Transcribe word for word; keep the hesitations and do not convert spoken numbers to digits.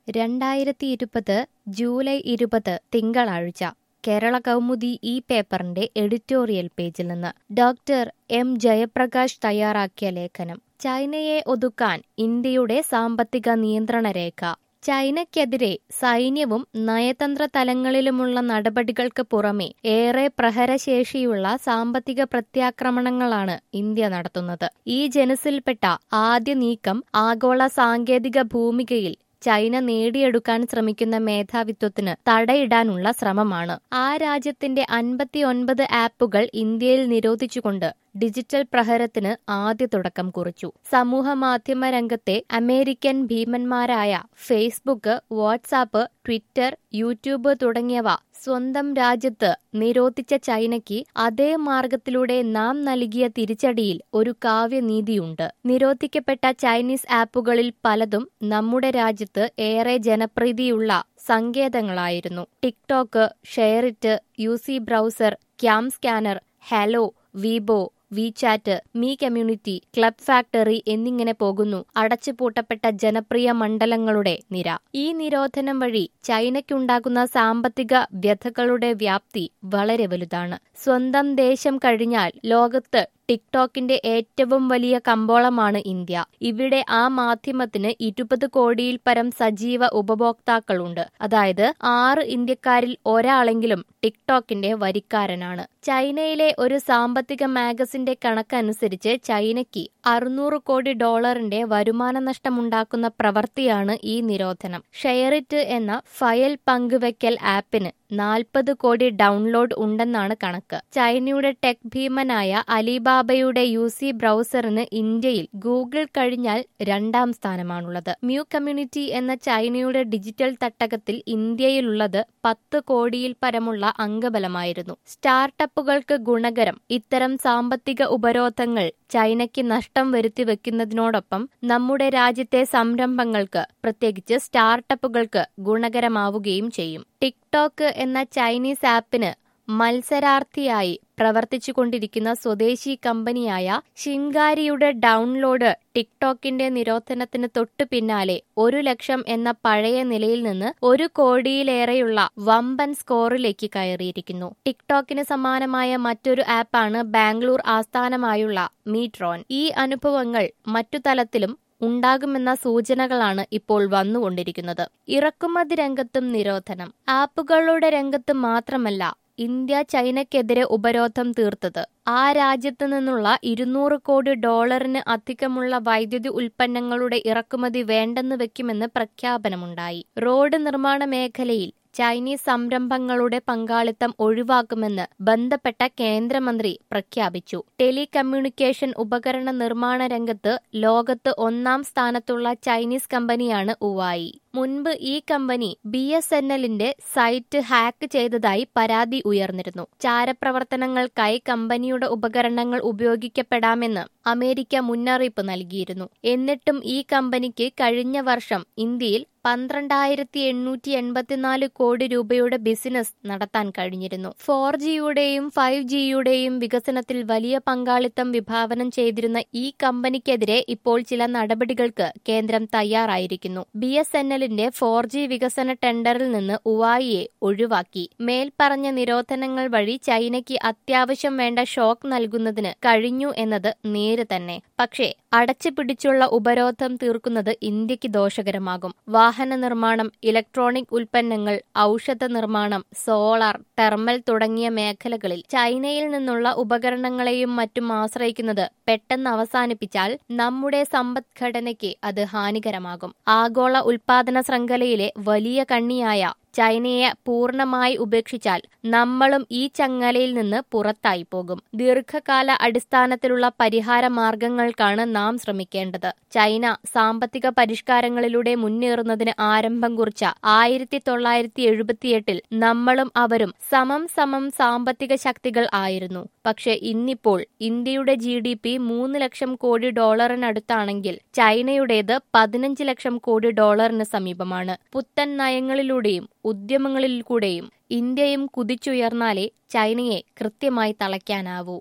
രണ്ടായിരത്തി ഇരുപത് ജൂലൈ ഇരുപത് തിങ്കളാഴ്ച കേരള കൗമുദി ഈ പേപ്പറിന്റെ എഡിറ്റോറിയൽ പേജിൽ നിന്ന് ഡോക്ടർ എം ജയപ്രകാശ് തയ്യാറാക്കിയ ലേഖനം. ചൈനയെ ഒതുക്കാൻ ഇന്ത്യയുടെ സാമ്പത്തിക നിയന്ത്രണ രേഖ. ചൈനയ്ക്കെതിരെ സൈന്യവും നയതന്ത്ര തലങ്ങളിലുമുള്ള നടപടികൾക്ക് പുറമെ ഏറെ പ്രഹരശേഷിയുള്ള സാമ്പത്തിക പ്രത്യാക്രമണങ്ങളാണ് ഇന്ത്യ നടത്തുന്നത്. ഈ ജനുസിൽപ്പെട്ട ആദ്യ നീക്കം ആഗോള സാങ്കേതിക ഭൂമികയിൽ ചൈന നേടിയെടുക്കാൻ ശ്രമിക്കുന്ന മേധാവിത്വത്തിന് തടയിടാനുള്ള ശ്രമമാണ്. ആ രാജ്യത്തിന്റെ അൻപത്തിയൊൻപത് ആപ്പുകൾ ഇന്ത്യയിൽ നിരോധിച്ചുകൊണ്ട് ഡിജിറ്റൽ പ്രഹരത്തിന് ആദ്യ തുടക്കം കുറിച്ചു. സമൂഹ മാധ്യമ രംഗത്തെ അമേരിക്കൻ ഭീമന്മാരായ ഫേസ്ബുക്ക്, വാട്സാപ്പ്, ട്വിറ്റർ, യൂട്യൂബ് തുടങ്ങിയവ സ്വന്തം രാജ്യത്ത് നിരോധിച്ച ചൈനയ്ക്ക് അതേ മാർഗത്തിലൂടെ നാം നൽകിയ തിരിച്ചടിയിൽ ഒരു കാവ്യനീതിയുണ്ട്. നിരോധിക്കപ്പെട്ട ചൈനീസ് ആപ്പുകളിൽ പലതും നമ്മുടെ രാജ്യത്ത് ഏറെ ജനപ്രീതിയുള്ള സങ്കേതങ്ങളായിരുന്നു. TikTok, SHAREit, UC browser, cam scanner, Helo, Weibo, WeChat, Mi community, Club Factory എന്നിങ്ങനെ പോകുന്നു അടച്ചുപൂട്ടപ്പെട്ട ജനപ്രിയ മണ്ഡലങ്ങളുടെ നിര. ഈ നിരോധനം വഴി ചൈനയ്ക്കുണ്ടാകുന്ന സാമ്പത്തിക വ്യഥകളുടെ വ്യാപ്തി വളരെ വലുതാണ്. സ്വന്തം ദേശം കഴിഞ്ഞാൽ ലോകത്ത് ടിക്ടോക്കിന്റെ ഏറ്റവും വലിയ കമ്പോളമാണ് ഇന്ത്യ. ഇവിടെ ആ മാധ്യമത്തിന് ഇരുപത് കോടിയിൽ പരം സജീവ ഉപഭോക്താക്കളുണ്ട്. അതായത് ആറ് ഇന്ത്യക്കാരിൽ ഒരാളെങ്കിലും ടിക്ടോക്കിന്റെ വരിക്കാരനാണ്. ചൈനയിലെ ഒരു സാമ്പത്തിക മാഗസിന്റെ കണക്കനുസരിച്ച് ചൈനയ്ക്ക് അറുന്നൂറ് കോടി ഡോളറിന്റെ വരുമാന നഷ്ടമുണ്ടാക്കുന്ന പ്രവൃത്തിയാണ് ഈ നിരോധനം. ഷെയറിറ്റ് എന്ന ഫയൽ പങ്കുവെക്കൽ ആപ്പിന് നാൽപ്പത് കോടി ഡൗൺലോഡ് ഉണ്ടെന്നാണ് കണക്ക്. ചൈനയുടെ ടെക് ഭീമനായ അലിബാബയുടെ യുസി ബ്രൗസറിന് ഇന്ത്യയിൽ ഗൂഗിൾ കഴിഞ്ഞാൽ രണ്ടാം സ്ഥാനമാണുള്ളത്. മ്യൂ കമ്മ്യൂണിറ്റി എന്ന ചൈനയുടെ ഡിജിറ്റൽ തട്ടകത്തിൽ ഇന്ത്യയിലുള്ളത് പത്ത് കോടിയിൽ പരമുള്ള അംഗബലമായിരുന്നു. സ്റ്റാർട്ടപ്പുകൾക്ക് ഗുണകരം ഇത്തരം സാമ്പത്തിക ഉപരോധങ്ങൾ ചൈനയ്ക്ക് നഷ്ടം വരുത്തി വെക്കുന്നതിനോടൊപ്പം നമ്മുടെ രാജ്യത്തെ സംരംഭങ്ങൾക്ക്, പ്രത്യേകിച്ച് സ്റ്റാർട്ടപ്പുകൾക്ക് ഗുണകരമാവുകയും ചെയ്യും. ടിക്ടോക്ക് എന്ന ചൈനീസ് ആപ്പിന് മത്സരാർത്ഥിയായി പ്രവർത്തിച്ചുകൊണ്ടിരിക്കുന്ന സ്വദേശി കമ്പനിയായ ഷിൻഗാരിയുടെ ഡൗൺലോഡ് ടിക്ടോക്കിന്റെ നിരോധനത്തിന് തൊട്ടു പിന്നാലെ ഒരു ലക്ഷം എന്ന പഴയ നിലയിൽ നിന്ന് ഒരു കോടിയിലേറെയുള്ള വമ്പൻ സ്കോറിലേക്ക് കയറിയിരിക്കുന്നു. ടിക്ടോക്കിന് സമാനമായ മറ്റൊരു ആപ്പാണ് ബാംഗ്ലൂർ ആസ്ഥാനമായുള്ള മീട്രോൺ. ഈ അനുഭവങ്ങൾ മറ്റു തലത്തിലും ഉണ്ടാകുമെന്ന സൂചനകളാണ് ഇപ്പോൾ വന്നുകൊണ്ടിരിക്കുന്നത്. ഇറക്കുമതി രംഗത്തും നിരോധനം. ആപ്പുകളുടെ രംഗത്ത് മാത്രമല്ല ഇന്ത്യ ചൈനയ്ക്കെതിരെ ഉപരോധം തീർത്തത്. ആ രാജ്യത്തു നിന്നുള്ള ഇരുന്നൂറ് കോടി ഡോളറിന് അധികമുള്ള വൈദ്യുതി ഉൽപ്പന്നങ്ങളുടെ ഇറക്കുമതി വേണ്ടെന്ന് വെക്കുമെന്ന് പ്രഖ്യാപനമുണ്ടായി. റോഡ് നിർമ്മാണ മേഖലയിൽ ചൈനീസ് സംരംഭങ്ങളുടെ പങ്കാളിത്തം ഒഴിവാക്കുമെന്ന് ബന്ധപ്പെട്ട കേന്ദ്രമന്ത്രി പ്രഖ്യാപിച്ചു. ടെലികമ്മ്യൂണിക്കേഷൻ ഉപകരണ നിർമ്മാണ രംഗത്ത് ലോകത്ത് ഒന്നാം സ്ഥാനത്തുള്ള ചൈനീസ് കമ്പനിയാണ് ഉവായി. മുൻപ് ഈ കമ്പനി ബി എസ് എൻ എല്ലിന്റെ സൈറ്റ് ഹാക്ക് ചെയ്തതായി പരാതി ഉയർന്നിരുന്നു. ചാരപ്രവർത്തനങ്ങൾക്കായി കമ്പനിയുടെ ഉപകരണങ്ങൾ ഉപയോഗിക്കപ്പെടാമെന്ന് അമേരിക്ക മുന്നറിയിപ്പ് നൽകിയിരുന്നു. എന്നിട്ടും ഈ കമ്പനിക്ക് കഴിഞ്ഞ വർഷം ഇന്ത്യയിൽ പന്ത്രണ്ടായിരത്തി എണ്ണൂറ്റി എൺപത്തിനാല് കോടി രൂപയുടെ ബിസിനസ് നടത്താൻ കഴിഞ്ഞിരുന്നു. ഫോർ ജിയുടെയും ഫൈവ് ജിയുടെയും വികസനത്തിൽ വലിയ പങ്കാളിത്തം വിഭാവനം ചെയ്തിരുന്ന ഈ കമ്പനിക്കെതിരെ ഇപ്പോൾ ചില നടപടികൾക്ക് കേന്ദ്രം തയ്യാറായിരിക്കുന്നു. ബി എസ് എൻ എല്ലിന്റെ ഫോർ ജി വികസന ടെൻഡറിൽ നിന്ന് ഉവായിയെ ഒഴിവാക്കി. മേൽപ്പറഞ്ഞ നിരോധനങ്ങൾ വഴി ചൈനയ്ക്ക് അത്യാവശ്യം വേണ്ട ഷോക്ക് നൽകുന്നതിന് കഴിഞ്ഞു എന്നത് നേര് തന്നെ. പക്ഷേ അടച്ചുപിടിച്ചുള്ള ഉപരോധം തീർക്കുന്നത് ഇന്ത്യക്ക് ദോഷകരമാകും. വാഹന നിർമ്മാണം, ഇലക്ട്രോണിക് ഉൽപ്പന്നങ്ങൾ, ഔഷധ നിർമ്മാണം, സോളാർ, തെർമൽ തുടങ്ങിയ മേഖലകളിൽ ചൈനയിൽ നിന്നുള്ള ഉപകരണങ്ങളെയും മറ്റും ആശ്രയിക്കുന്നത് പെട്ടെന്ന് അവസാനിപ്പിച്ചാൽ നമ്മുടെ സമ്പദ്ഘടനയ്ക്ക് അത് ഹാനികരമാകും. ആഗോള ഉൽപാദന ശൃംഖലയിലെ വലിയ കണ്ണിയായ ചൈനയെ പൂർണ്ണമായി ഉപേക്ഷിച്ചാൽ നമ്മളും ഈ ചങ്ങലയിൽ നിന്ന് പുറത്തായി പോകും. ദീർഘകാല അടിസ്ഥാനത്തിലുള്ള പരിഹാര മാർഗങ്ങൾക്കാണ് നാം ശ്രമിക്കേണ്ടത്. ചൈന സാമ്പത്തിക പരിഷ്കാരങ്ങളിലൂടെ മുന്നേറുന്നതിന് ആരംഭം കുറിച്ച ആയിരത്തി തൊള്ളായിരത്തി എഴുപത്തിയെട്ടിൽ നമ്മളും അവരും സമം സമം സാമ്പത്തിക ശക്തികൾ ആയിരുന്നു. പക്ഷെ ഇന്നിപ്പോൾ ഇന്ത്യയുടെ ജി ഡി പി മൂന്ന് ലക്ഷം കോടി ഡോളറിനടുത്താണെങ്കിൽ ചൈനയുടേത് പതിനഞ്ച് ലക്ഷം കോടി ഡോളറിന് സമീപമാണ്. പുത്തൻ നയങ്ങളിലൂടെയും ഉദ്യമങ്ങളിൽ കൂടെയും ഇന്ത്യയും കുതിച്ചുയർന്നാലേ ചൈനയെ കൃത്യമായി തളയ്ക്കാനാവൂ.